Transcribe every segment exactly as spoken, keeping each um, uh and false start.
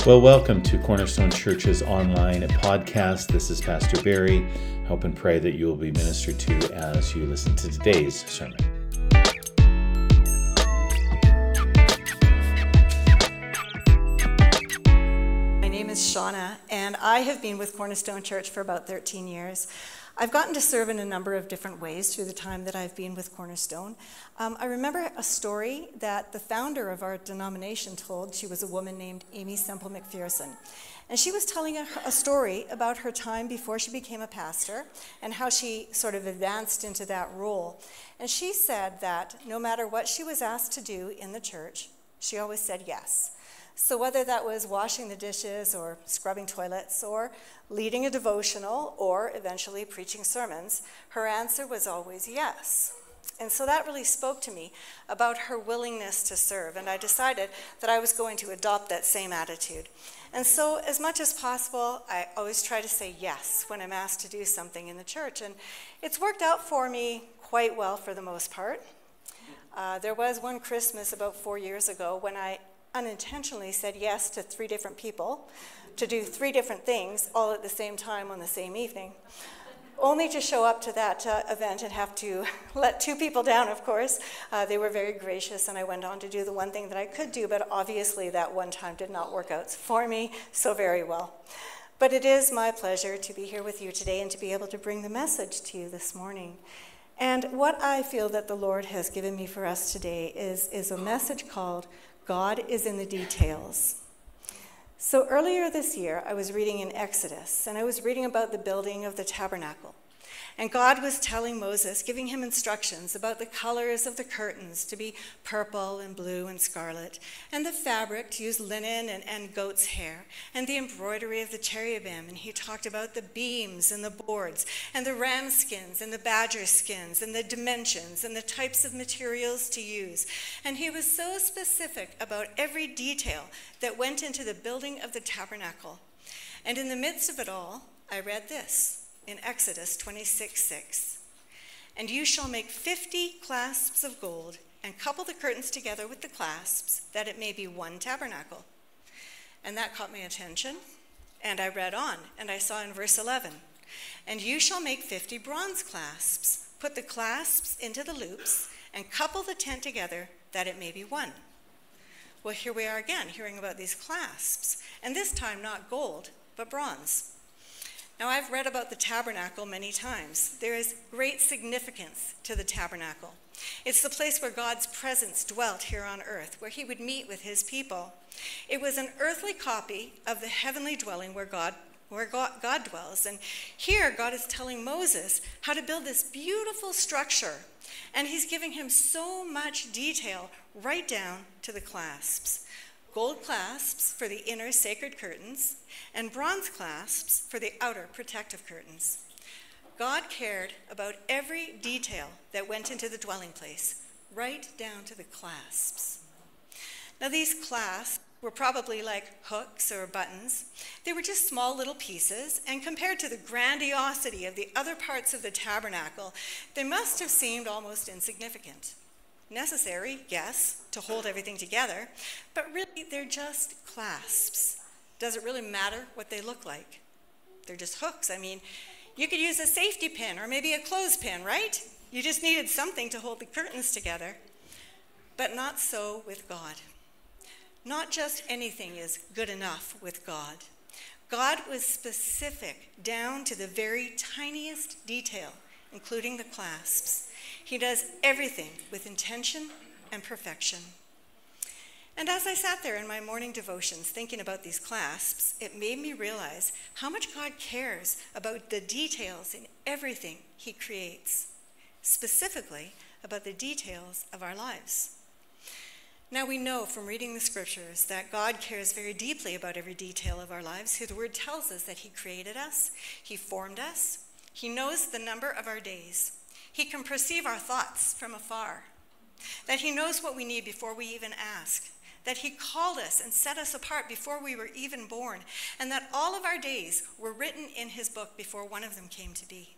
Well, welcome to Cornerstone Church's online podcast. This is Pastor Barry. Hope and pray that you will be ministered to as you listen to today's sermon. My name is Shauna, and I have been with Cornerstone Church for about thirteen years. I've gotten to serve in a number of different ways through the time that I've been with Cornerstone. Um, I remember a story that the founder of our denomination told. She was a woman named Amy Semple McPherson. And she was telling a, a story about her time before she became a pastor and how she sort of advanced into that role. And she said that no matter what she was asked to do in the church, she always said yes. So whether that was washing the dishes or scrubbing toilets or leading a devotional or eventually preaching sermons, her answer was always yes. And so that really spoke to me about her willingness to serve. And I decided that I was going to adopt that same attitude. And so as much as possible, I always try to say yes when I'm asked to do something in the church. And it's worked out for me quite well for the most part. Uh, there was one Christmas about four years ago when I unintentionally said yes to three different people to do three different things all at the same time on the same evening, only to show up to that uh, event and have to let two people down, of course. Uh, they were very gracious, and I went on to do the one thing that I could do, but obviously that one time did not work out for me so very well. But it is my pleasure to be here with you today and to be able to bring the message to you this morning. And what I feel that the Lord has given me for us today is, is a message called God is in the details. So earlier this year, I was reading in Exodus, and I was reading about the building of the tabernacle. And God was telling Moses, giving him instructions about the colors of the curtains to be purple and blue and scarlet, and the fabric to use linen and, and goat's hair, and the embroidery of the cherubim. And he talked about the beams and the boards, and the ram skins and the badger skins, and the dimensions and the types of materials to use. And he was so specific about every detail that went into the building of the tabernacle. And in the midst of it all, I read this. In Exodus twenty-six six, and you shall make fifty clasps of gold and couple the curtains together with the clasps, that it may be one tabernacle. And that caught my attention, and I read on, and I saw in verse eleven, and you shall make fifty bronze clasps, put the clasps into the loops, and couple the tent together, that it may be one. Well, here we are again, hearing about these clasps, and this time not gold, but bronze. Now, I've read about the tabernacle many times. There is great significance to the tabernacle. It's the place where God's presence dwelt here on earth, where he would meet with his people. It was an earthly copy of the heavenly dwelling where God, where God, God dwells. And here, God is telling Moses how to build this beautiful structure. And he's giving him so much detail right down to the clasps. Gold clasps for the inner sacred curtains, and bronze clasps for the outer protective curtains. God cared about every detail that went into the dwelling place, right down to the clasps. Now, these clasps were probably like hooks or buttons. They were just small little pieces, and compared to the grandiosity of the other parts of the tabernacle, they must have seemed almost insignificant. Necessary, yes, to hold everything together, but really they're just clasps. Does it really matter what they look like? They're just hooks. I mean, you could use a safety pin or maybe a clothespin, right? You just needed something to hold the curtains together. But not so with God. Not just anything is good enough with God. God was specific down to the very tiniest detail, including the clasps. He does everything with intention and perfection. And as I sat there in my morning devotions thinking about these clasps, it made me realize how much God cares about the details in everything he creates, specifically about the details of our lives. Now we know from reading the scriptures that God cares very deeply about every detail of our lives. His word tells us that he created us, he formed us, he knows the number of our days. He can perceive our thoughts from afar, that he knows what we need before we even ask, that he called us and set us apart before we were even born, and that all of our days were written in his book before one of them came to be.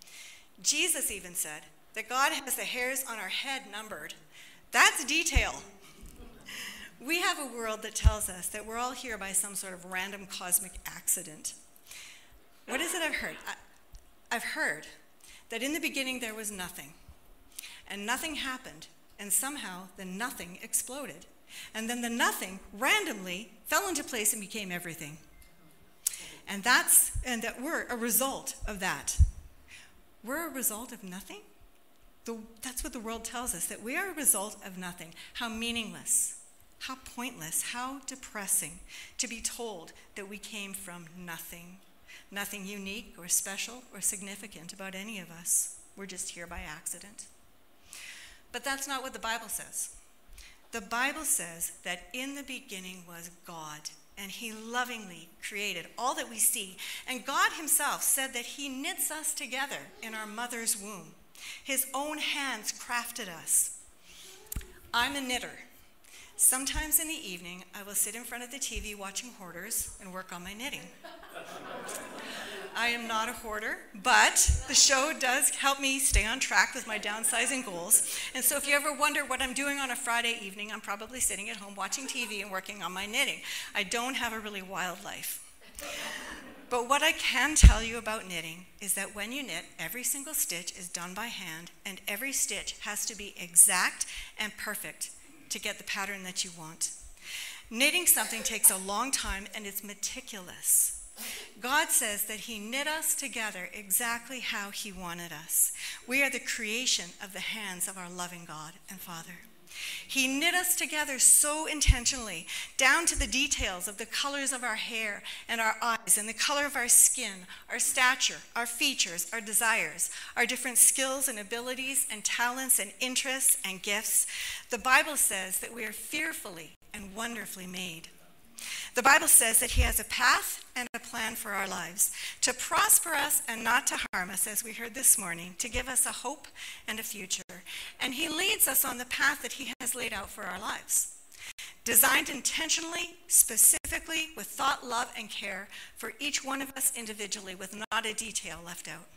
Jesus even said that God has the hairs on our head numbered. That's detail. We have a world that tells us that we're all here by some sort of random cosmic accident. What is it I've heard? I, I've heard that in the beginning there was nothing, and nothing happened, and somehow the nothing exploded. And then the nothing randomly fell into place and became everything. And that's and that we're a result of that. We're a result of nothing? The, that's what the world tells us, that we are a result of nothing. How meaningless, how pointless, how depressing to be told that we came from nothing. Nothing unique or special or significant about any of us. We're just here by accident. But that's not what the Bible says. The Bible says that in the beginning was God, and he lovingly created all that we see. And God himself said that he knits us together in our mother's womb. His own hands crafted us. I'm a knitter. Sometimes in the evening, I will sit in front of the T V watching Hoarders and work on my knitting. I am not a hoarder, but the show does help me stay on track with my downsizing goals. And so if you ever wonder what I'm doing on a Friday evening, I'm probably sitting at home watching T V and working on my knitting. I don't have a really wild life. But what I can tell you about knitting is that when you knit, every single stitch is done by hand, and every stitch has to be exact and perfect to get the pattern that you want. Knitting something takes a long time, and it's meticulous. God says that he knit us together exactly how he wanted us. We are the creation of the hands of our loving God and Father. He knit us together so intentionally, down to the details of the colors of our hair and our eyes and the color of our skin, our stature, our features, our desires, our different skills and abilities and talents and interests and gifts. The Bible says that we are fearfully and wonderfully made. The Bible says that he has a path and a plan for our lives, to prosper us and not to harm us, as we heard this morning, to give us a hope and a future. And he leads us on the path that he has laid out for our lives, designed intentionally, specifically, with thought, love, and care for each one of us individually, with not a detail left out.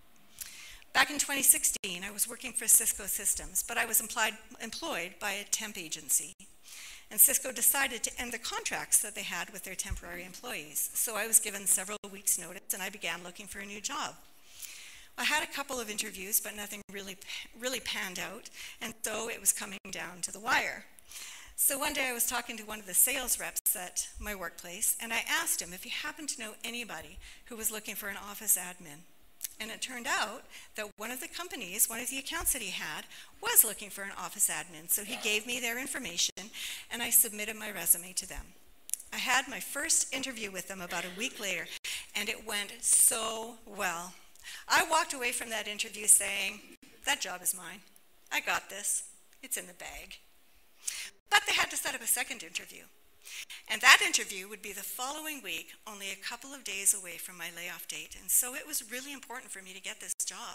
Back in twenty sixteen, I was working for Cisco Systems, but I was implied, employed by a temp agency. And Cisco decided to end the contracts that they had with their temporary employees. So I was given several weeks' notice, and I began looking for a new job. I had a couple of interviews, but nothing really, really panned out, and so it was coming down to the wire. So one day I was talking to one of the sales reps at my workplace, and I asked him if he happened to know anybody who was looking for an office admin. And it turned out that one of the companies, one of the accounts that he had, was looking for an office admin. So he gave me their information, and I submitted my resume to them. I had my first interview with them about a week later, and it went so well. I walked away from that interview saying, that job is mine. I got this. It's in the bag. But they had to set up a second interview. And that interview would be the following week, only a couple of days away from my layoff date. And so it was really important for me to get this job.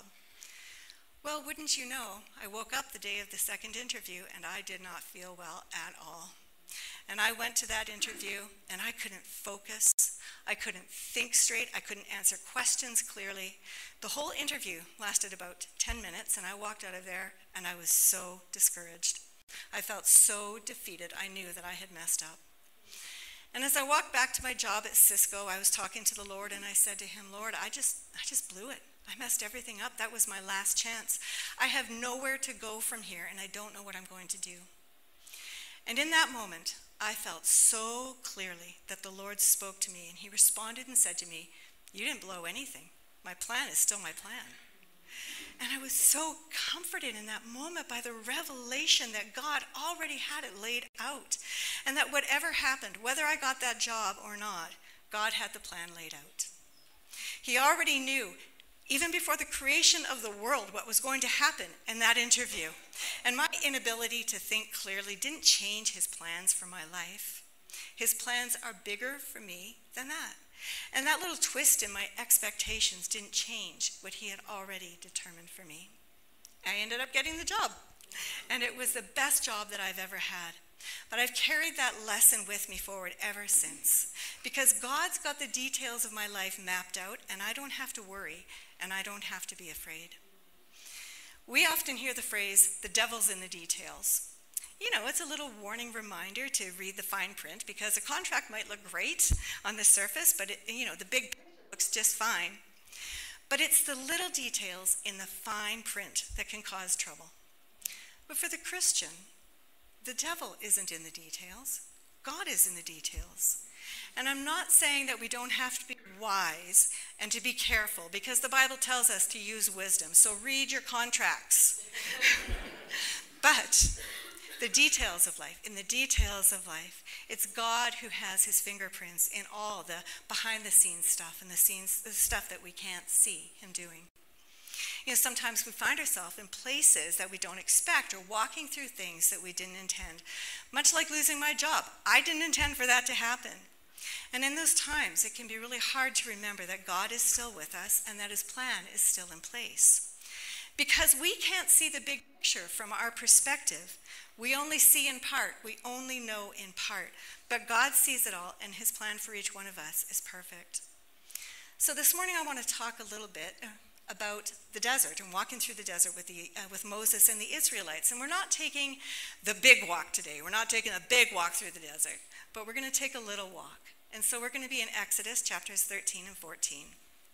Well, wouldn't you know, I woke up the day of the second interview and I did not feel well at all. And I went to that interview and I couldn't focus. I couldn't think straight. I couldn't answer questions clearly. The whole interview lasted about ten minutes, and I walked out of there and I was so discouraged. I felt so defeated. I knew that I had messed up. And as I walked back to my job at Cisco, I was talking to the Lord, and I said to him, Lord, I just, I just blew it. I messed everything up. That was my last chance. I have nowhere to go from here, and I don't know what I'm going to do. And in that moment, I felt so clearly that the Lord spoke to me, and he responded and said to me, you didn't blow anything. My plan is still my plan. And I was so comforted in that moment by the revelation that God already had it laid out. And that whatever happened, whether I got that job or not, God had the plan laid out. He already knew, even before the creation of the world, what was going to happen in that interview. And my inability to think clearly didn't change his plans for my life. His plans are bigger for me than that. And that little twist in my expectations didn't change what he had already determined for me. I ended up getting the job, and it was the best job that I've ever had. But I've carried that lesson with me forward ever since, because God's got the details of my life mapped out, and I don't have to worry, and I don't have to be afraid. We often hear the phrase, the devil's in the details. you know, it's a little warning reminder to read the fine print, because a contract might look great on the surface, but it, you know, the big picture looks just fine. But it's the little details in the fine print that can cause trouble. But for the Christian, the devil isn't in the details. God is in the details. And I'm not saying that we don't have to be wise and to be careful, because the Bible tells us to use wisdom. So read your contracts. But the details of life, in the details of life, it's God who has his fingerprints in all the behind-the-scenes stuff and the scenes, the stuff that we can't see him doing. You know, sometimes we find ourselves in places that we don't expect, or walking through things that we didn't intend. Much like losing my job. I didn't intend for that to happen. And in those times, it can be really hard to remember that God is still with us and that his plan is still in place. Because we can't see the big picture from our perspective. We only see in part. We only know in part. But God sees it all, and his plan for each one of us is perfect. So this morning I want to talk a little bit about the desert and walking through the desert with, the, uh, with Moses and the Israelites. And we're not taking the big walk today. We're not taking a big walk through the desert. But we're going to take a little walk. And so we're going to be in Exodus chapters thirteen and fourteen.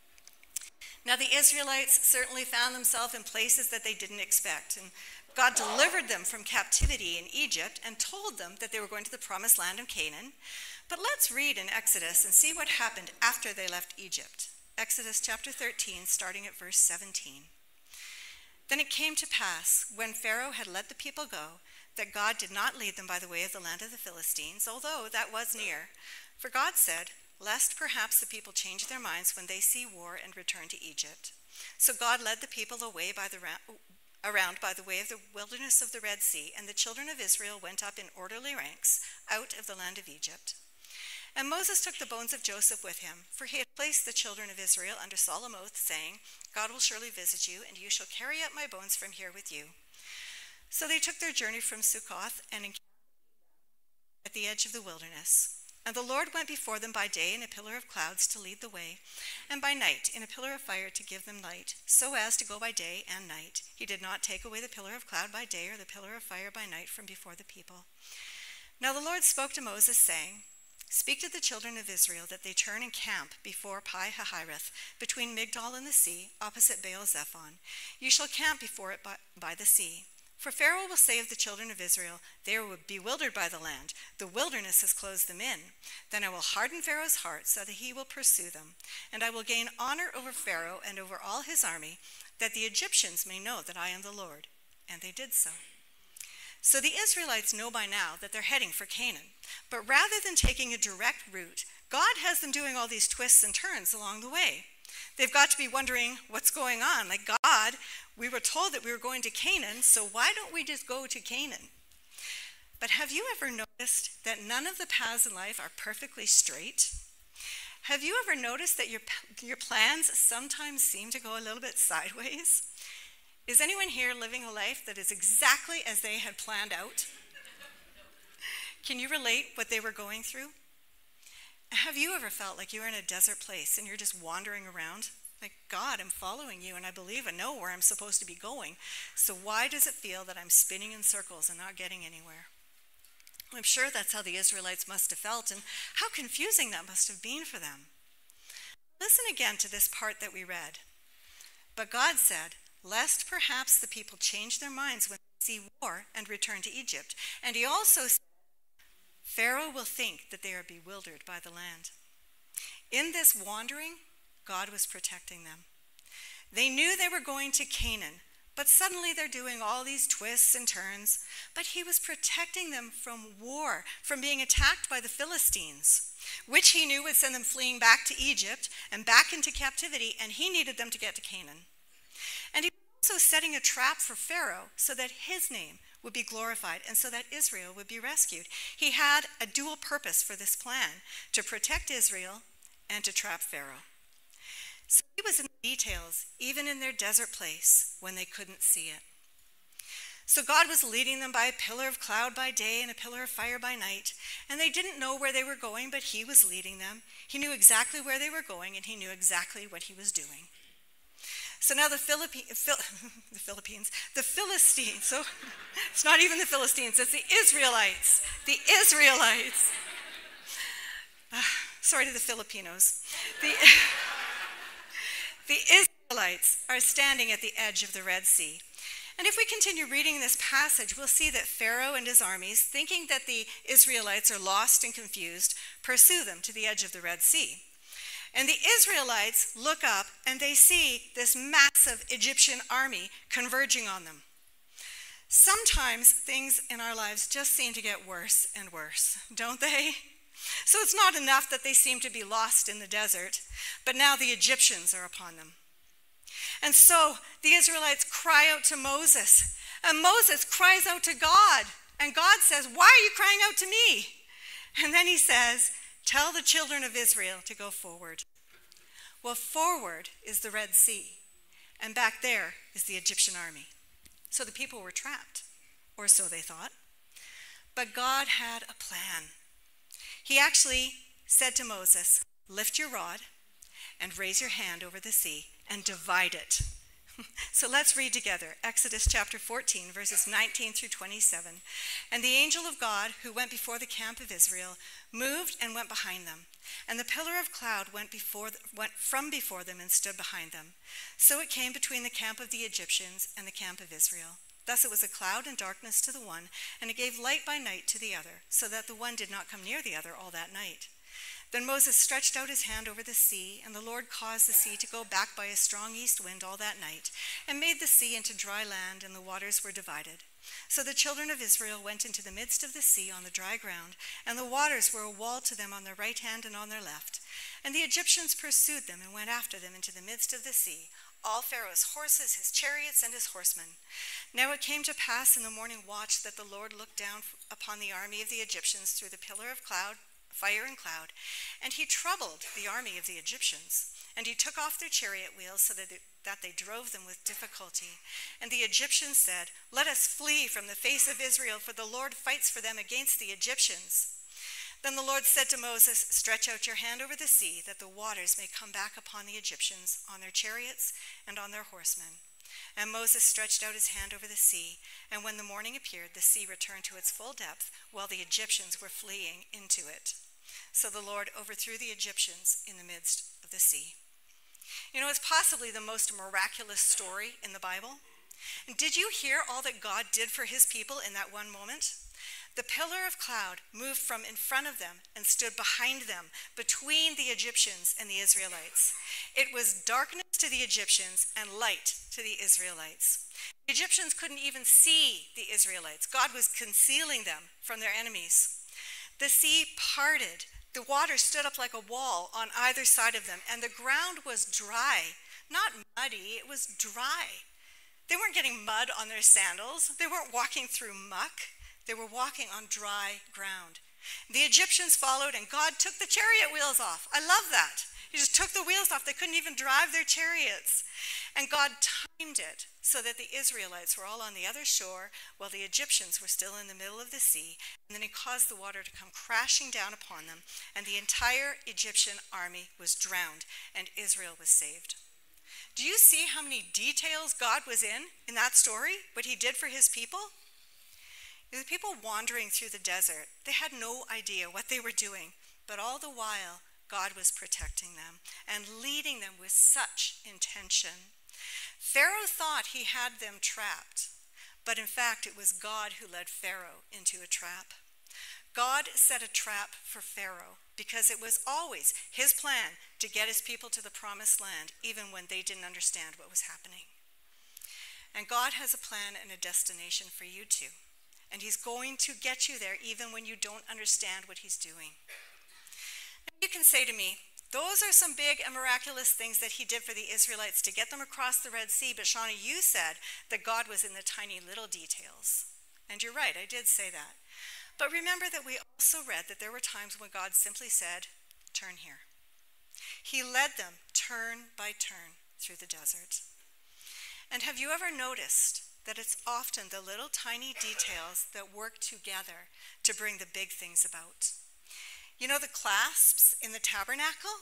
Now the Israelites certainly found themselves in places that they didn't expect. And God delivered them from captivity in Egypt and told them that they were going to the promised land of Canaan. But let's read in Exodus and see what happened after they left Egypt. Exodus chapter thirteen, starting at verse seventeen. Then it came to pass, when Pharaoh had let the people go, that God did not lead them by the way of the land of the Philistines, although that was near. For God said, lest perhaps the people change their minds when they see war and return to Egypt. So God led the people away by the ra- around by the way of the wilderness of the Red Sea, and the children of Israel went up in orderly ranks out of the land of Egypt. And Moses took the bones of Joseph with him, for he had placed the children of Israel under solemn oath, saying, God will surely visit you, and you shall carry up my bones from here with you. So they took their journey from Succoth and encamped at the edge of the wilderness. And the Lord went before them by day in a pillar of clouds to lead the way, and by night in a pillar of fire to give them light, so as to go by day and night. He did not take away the pillar of cloud by day or the pillar of fire by night from before the people. Now the Lord spoke to Moses, saying, Speak to the children of Israel that they turn and camp before Pi-hahiroth, between Migdol and the sea, opposite Baal-zephon. You shall camp before it by, by the sea. For Pharaoh will say of the children of Israel, they are bewildered by the land. The wilderness has closed them in. Then I will harden Pharaoh's heart so that he will pursue them. And I will gain honor over Pharaoh and over all his army, that the Egyptians may know that I am the Lord. And they did so. So the Israelites know by now that they're heading for Canaan. But rather than taking a direct route, God has them doing all these twists and turns along the way. They've got to be wondering what's going on. Like, God, we were told that we were going to Canaan, so why don't we just go to Canaan? But have you ever noticed that none of the paths in life are perfectly straight? Have you ever noticed that your, your plans sometimes seem to go a little bit sideways? Is anyone here living a life that is exactly as they had planned out? Can you relate what they were going through? Have you ever felt like you're in a desert place and you're just wandering around? Like, God, I'm following you and I believe I know where I'm supposed to be going. So why does it feel that I'm spinning in circles and not getting anywhere? I'm sure that's how the Israelites must have felt, and how confusing that must have been for them. Listen again to this part that we read. But God said, lest perhaps the people change their minds when they see war and return to Egypt. And he also said, Pharaoh will think that they are bewildered by the land. In this wandering, God was protecting them. They knew they were going to Canaan, but suddenly they're doing all these twists and turns. But he was protecting them from war, from being attacked by the Philistines, which he knew would send them fleeing back to Egypt and back into captivity, and he needed them to get to Canaan. And he was also setting a trap for Pharaoh so that his name would be glorified and so that Israel would be rescued. He had a dual purpose for this plan, to protect Israel and to trap Pharaoh. So he was in the details, even in their desert place when they couldn't see it. So God was leading them by a pillar of cloud by day and a pillar of fire by night, and they didn't know where they were going, but he was leading them. He knew exactly where they were going, and he knew exactly what he was doing. So now the, Philippi- Phil- the Philippines, the Philistines, so it's not even the Philistines, it's the Israelites. The Israelites. Uh, sorry to the Filipinos. The, the Israelites are standing at the edge of the Red Sea. And if we continue reading this passage, we'll see that Pharaoh and his armies, thinking that the Israelites are lost and confused, pursue them to the edge of the Red Sea. And the Israelites look up and they see this massive Egyptian army converging on them. Sometimes things in our lives just seem to get worse and worse, don't they? So it's not enough that they seem to be lost in the desert, but now the Egyptians are upon them. And so the Israelites cry out to Moses, and Moses cries out to God, and God says, "Why are you crying out to me?" And then he says, "Tell the children of Israel to go forward." Well, forward is the Red Sea, and back there is the Egyptian army. So the people were trapped, or so they thought. But God had a plan. He actually said to Moses, "Lift your rod and raise your hand over the sea and divide it." So let's read together Exodus chapter fourteen, verses nineteen through twenty-seven. "And the angel of God who went before the camp of Israel moved and went behind them. And the pillar of cloud went, before, went from before them and stood behind them. So it came between the camp of the Egyptians and the camp of Israel. Thus it was a cloud and darkness to the one, and it gave light by night to the other, so that the one did not come near the other all that night. Then Moses stretched out his hand over the sea, and the Lord caused the sea to go back by a strong east wind all that night, and made the sea into dry land, and the waters were divided. So the children of Israel went into the midst of the sea on the dry ground, and the waters were a wall to them on their right hand and on their left. And the Egyptians pursued them and went after them into the midst of the sea, all Pharaoh's horses, his chariots, and his horsemen. Now it came to pass in the morning watch that the Lord looked down upon the army of the Egyptians through the pillar of cloud, fire and cloud, and he troubled the army of the Egyptians. And he took off their chariot wheels so that they, that they drove them with difficulty. And the Egyptians said, "Let us flee from the face of Israel, for the Lord fights for them against the Egyptians." Then the Lord said to Moses, "Stretch out your hand over the sea, that the waters may come back upon the Egyptians, on their chariots and on their horsemen." And Moses stretched out his hand over the sea, and when the morning appeared, the sea returned to its full depth, while the Egyptians were fleeing into it. So the Lord overthrew the Egyptians in the midst of the sea. You know, it's possibly the most miraculous story in the Bible. And did you hear all that God did for his people in that one moment? The pillar of cloud moved from in front of them and stood behind them, between the Egyptians and the Israelites. It was darkness to the Egyptians and light to the Israelites. The Egyptians couldn't even see the Israelites. God was concealing them from their enemies. The sea parted. The water stood up like a wall on either side of them, and the ground was dry. Not muddy, it was dry. They weren't getting mud on their sandals. They weren't walking through muck. They were walking on dry ground. The Egyptians followed, and God took the chariot wheels off. I love that. He just took the wheels off. They couldn't even drive their chariots. And God timed it so that the Israelites were all on the other shore while the Egyptians were still in the middle of the sea. And then he caused the water to come crashing down upon them, and the entire Egyptian army was drowned, and Israel was saved. Do you see how many details God was in in that story, what he did for his people? The people wandering through the desert, they had no idea what they were doing, but all the while, God was protecting them and leading them with such intention. Pharaoh thought he had them trapped, but in fact, it was God who led Pharaoh into a trap. God set a trap for Pharaoh because it was always his plan to get his people to the promised land, even when they didn't understand what was happening. And God has a plan and a destination for you too. And he's going to get you there even when you don't understand what he's doing. And you can say to me, those are some big and miraculous things that he did for the Israelites to get them across the Red Sea. But Shauna, you said that God was in the tiny little details. And you're right, I did say that. But remember that we also read that there were times when God simply said, turn here. He led them turn by turn through the desert. And have you ever noticed that it's often the little tiny details that work together to bring the big things about? You know the clasps in the tabernacle?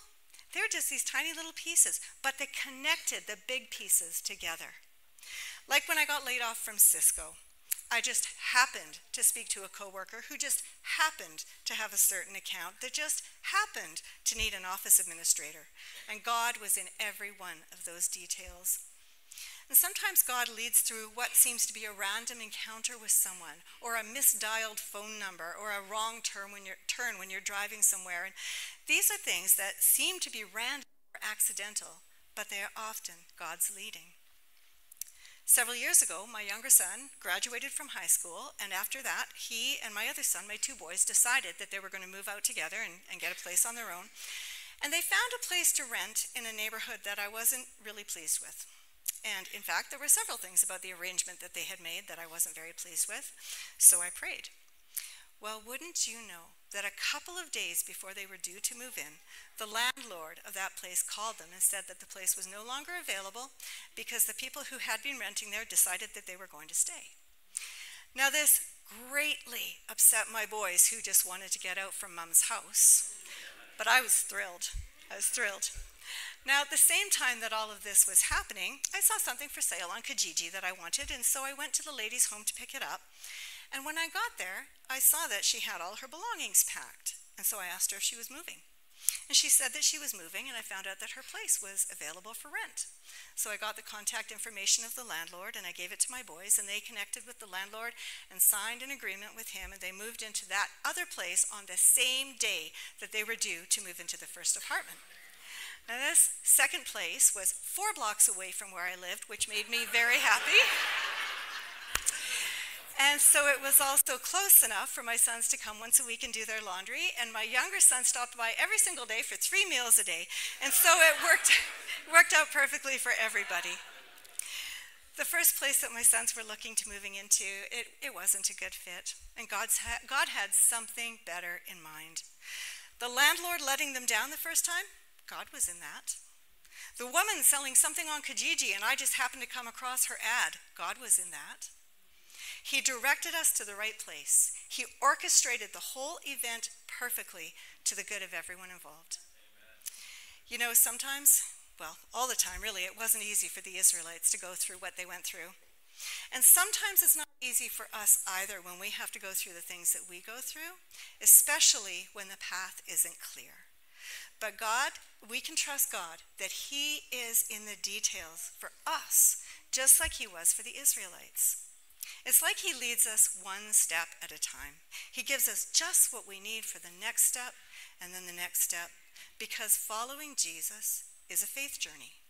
They were just these tiny little pieces, but they connected the big pieces together. Like when I got laid off from Cisco, I just happened to speak to a coworker who just happened to have a certain account that just happened to need an office administrator. And God was in every one of those details. And sometimes God leads through what seems to be a random encounter with someone, or a misdialed phone number, or a wrong turn when you're, turn when you're driving somewhere. And these are things that seem to be random or accidental, but they are often God's leading. Several years ago, my younger son graduated from high school, and after that, he and my other son, my two boys, decided that they were going to move out together and, and get a place on their own. And they found a place to rent in a neighborhood that I wasn't really pleased with. And in fact, there were several things about the arrangement that they had made that I wasn't very pleased with, so I prayed. Well, wouldn't you know that a couple of days before they were due to move in, the landlord of that place called them and said that the place was no longer available because the people who had been renting there decided that they were going to stay. Now, this greatly upset my boys who just wanted to get out from Mom's house, but I was thrilled. I was thrilled. Now, at the same time that all of this was happening, I saw something for sale on Kijiji that I wanted, and so I went to the lady's home to pick it up. And when I got there, I saw that she had all her belongings packed. And so I asked her if she was moving. And she said that she was moving, and I found out that her place was available for rent. So I got the contact information of the landlord, and I gave it to my boys, and they connected with the landlord and signed an agreement with him, and they moved into that other place on the same day that they were due to move into the first apartment. Now, this second place was four blocks away from where I lived, which made me very happy. And so it was also close enough for my sons to come once a week and do their laundry, and my younger son stopped by every single day for three meals a day, and so it worked, worked out perfectly for everybody. The first place that my sons were looking to moving into, it, it wasn't a good fit, and God's ha- God had something better in mind. The landlord letting them down the first time, God was in that. The woman selling something on Kijiji, and I just happened to come across her ad, God was in that. He directed us to the right place. He orchestrated the whole event perfectly to the good of everyone involved. Amen. You know, sometimes, well, all the time really, it wasn't easy for the Israelites to go through what they went through. And sometimes it's not easy for us either when we have to go through the things that we go through, especially when the path isn't clear. But God, we can trust God that He is in the details for us, just like He was for the Israelites. It's like He leads us one step at a time. He gives us just what we need for the next step and then the next step, because following Jesus is a faith journey.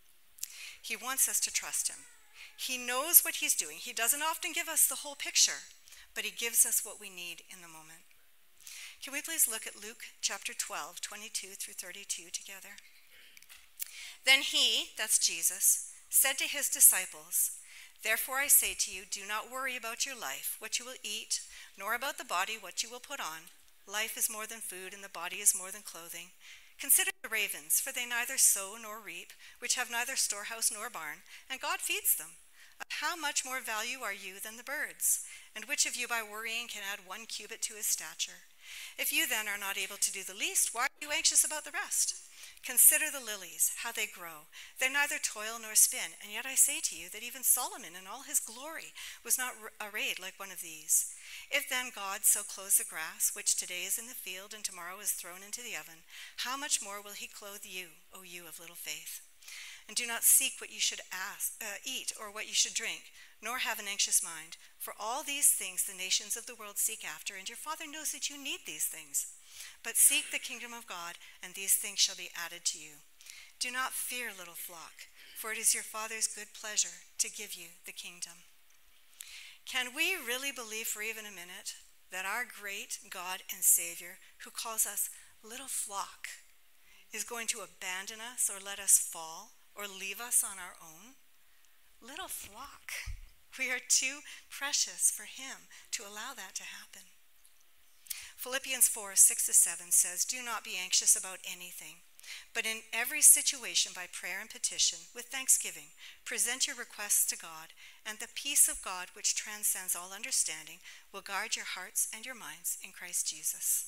He wants us to trust Him. He knows what He's doing. He doesn't often give us the whole picture, but He gives us what we need in the moment. Can we please look at Luke chapter twelve, twenty-two through thirty-two together? Then He, that's Jesus, said to His disciples, "Therefore I say to you, do not worry about your life, what you will eat, nor about the body, what you will put on. Life is more than food, and the body is more than clothing. Consider the ravens, for they neither sow nor reap, which have neither storehouse nor barn, and God feeds them. Of how much more value are you than the birds? And which of you by worrying can add one cubit to his stature? If you then are not able to do the least, why are you anxious about the rest? Consider the lilies, how they grow. They neither toil nor spin, and yet I say to you that even Solomon in all his glory was not arrayed like one of these. If then God so clothes the grass, which today is in the field and tomorrow is thrown into the oven, how much more will He clothe you, O you of little faith? And do not seek what you should ask, uh, eat or what you should drink, nor have an anxious mind. For all these things the nations of the world seek after, and your Father knows that you need these things. But seek the kingdom of God, and these things shall be added to you. Do not fear, little flock, for it is your Father's good pleasure to give you the kingdom." Can we really believe for even a minute that our great God and Savior, who calls us little flock, is going to abandon us or let us fall or leave us on our own? Little flock. We are too precious for Him to allow that to happen. Philippians four, six to seven says, "Do not be anxious about anything, but in every situation by prayer and petition, with thanksgiving, present your requests to God, and the peace of God, which transcends all understanding, will guard your hearts and your minds in Christ Jesus."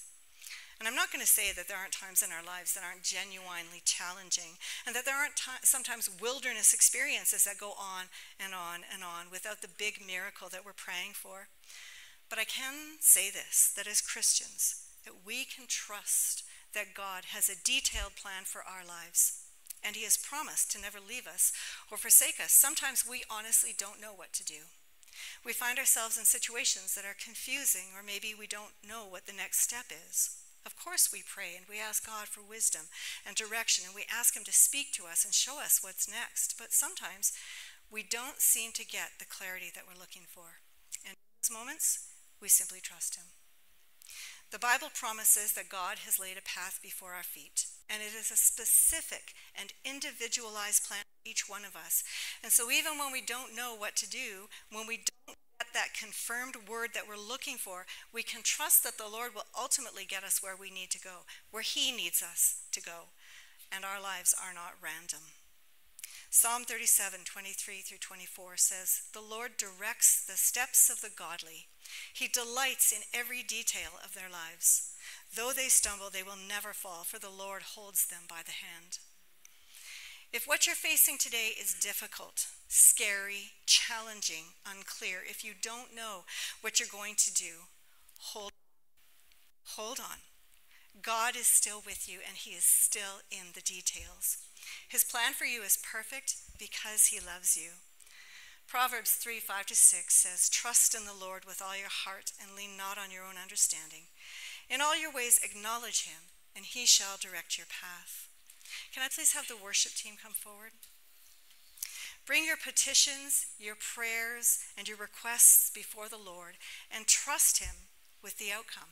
And I'm not going to say that there aren't times in our lives that aren't genuinely challenging, and that there aren't t- sometimes wilderness experiences that go on and on and on without the big miracle that we're praying for. But I can say this, that as Christians, that we can trust that God has a detailed plan for our lives, and he has promised to never leave us or forsake us. Sometimes we honestly don't know what to do. We find ourselves in situations that are confusing, or maybe we don't know what the next step is. Of course we pray and we ask God for wisdom and direction, and we ask him to speak to us and show us what's next. But sometimes we don't seem to get the clarity that we're looking for. And in those moments, we simply trust him. The Bible promises that God has laid a path before our feet, and it is a specific and individualized plan for each one of us. And so even when we don't know what to do, when we don't get that confirmed word that we're looking for, we can trust that the Lord will ultimately get us where we need to go, where he needs us to go, and our lives are not random. Psalm thirty-seven, twenty-three through twenty-four says, "The Lord directs the steps of the godly. He delights in every detail of their lives. Though they stumble, they will never fall, for the Lord holds them by the hand." If what you're facing today is difficult, scary, challenging, unclear, if you don't know what you're going to do, hold on. Hold on. God is still with you, and he is still in the details. His plan for you is perfect because he loves you. Proverbs three, five to six says, "Trust in the Lord with all your heart and lean not on your own understanding. In all your ways acknowledge him, and he shall direct your path." Can I please have the worship team come forward? Bring your petitions, your prayers, and your requests before the Lord, and trust him with the outcome.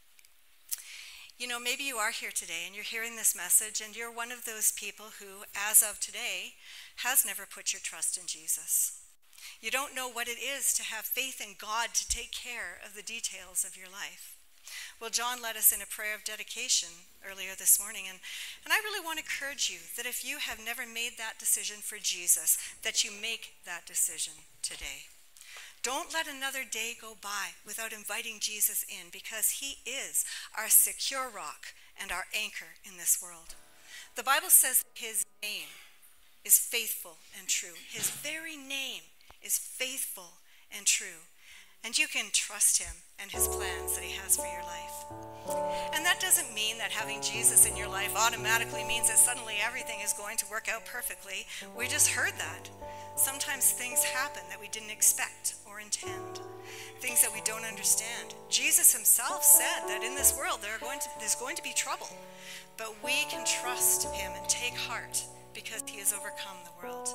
You know, maybe you are here today and you're hearing this message, and you're one of those people who, as of today, has never put your trust in Jesus. You don't know what it is to have faith in God to take care of the details of your life. Well, John led us in a prayer of dedication earlier this morning, and, and I really want to encourage you that if you have never made that decision for Jesus, that you make that decision today. Don't let another day go by without inviting Jesus in, because he is our secure rock and our anchor in this world. The Bible says his name is faithful and true. His very name is faithful and true. And you can trust him and his plans that he has for your life. And that doesn't mean that having Jesus in your life automatically means that suddenly everything is going to work out perfectly. We just heard that. Sometimes things happen that we didn't expect or intend, things that we don't understand. Jesus himself said that in this world there are going to, there's going to be trouble, but we can trust him and take heart because he has overcome the world.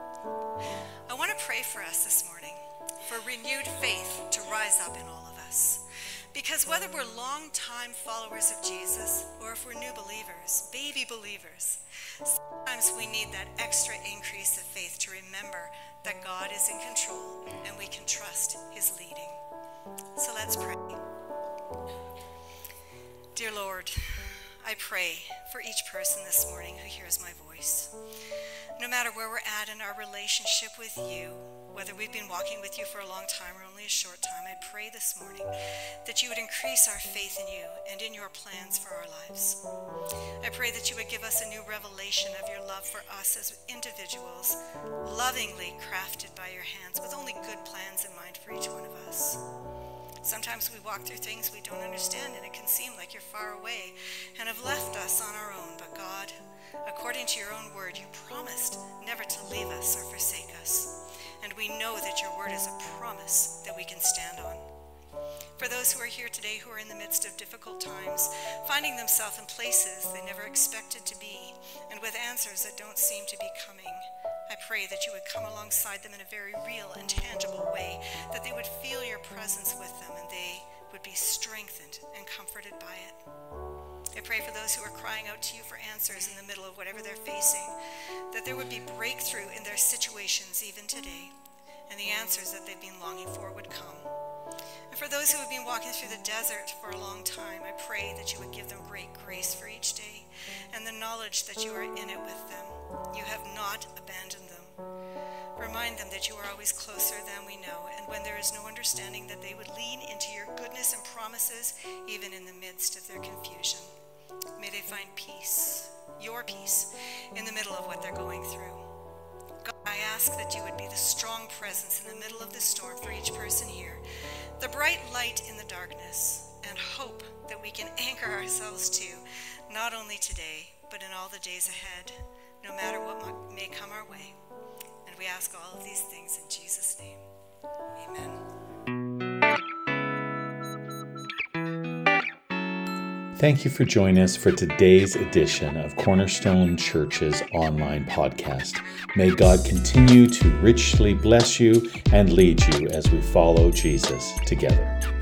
I want to pray for us this morning for renewed faith to rise up in all of us. Because whether we're long-time followers of Jesus or if we're new believers, baby believers, sometimes we need that extra increase of faith to remember that God is in control and we can trust his leading. So let's pray. Dear Lord, I pray for each person this morning who hears my voice. No matter where we're at in our relationship with you, whether we've been walking with you for a long time or only a short time, I pray this morning that you would increase our faith in you and in your plans for our lives. I pray that you would give us a new revelation of your love for us as individuals, lovingly crafted by your hands, with only good plans in mind for each one of us. Sometimes we walk through things we don't understand, and it can seem like you're far away and have left us on our own. But God, according to your own word, you promised never to leave us or forsake us. And we know that your word is a promise that we can stand on. For those who are here today who are in the midst of difficult times, finding themselves in places they never expected to be, and with answers that don't seem to be coming, I pray that you would come alongside them in a very real and tangible way, that they would feel your presence with them and they would be strengthened and comforted by it. I pray for those who are crying out to you for answers in the middle of whatever they're facing, that there would be breakthrough in their situations even today, and the answers that they've been longing for would come. And for those who have been walking through the desert for a long time, I pray that you would give them great grace for each day and the knowledge that you are in it with them. You have not abandoned them. Remind them that you are always closer than we know, and when there is no understanding, that they would lean into your goodness and promises, even in the midst of their confusion. May they find peace, your peace, in the middle of what they're going through. God, I ask that you would be the strong presence in the middle of the storm for each person here, the bright light in the darkness, and hope that we can anchor ourselves to, not only today, but in all the days ahead, no matter what may come our way. And we ask all of these things in Jesus' name. Amen. Thank you for joining us for today's edition of Cornerstone Church's online podcast. May God continue to richly bless you and lead you as we follow Jesus together.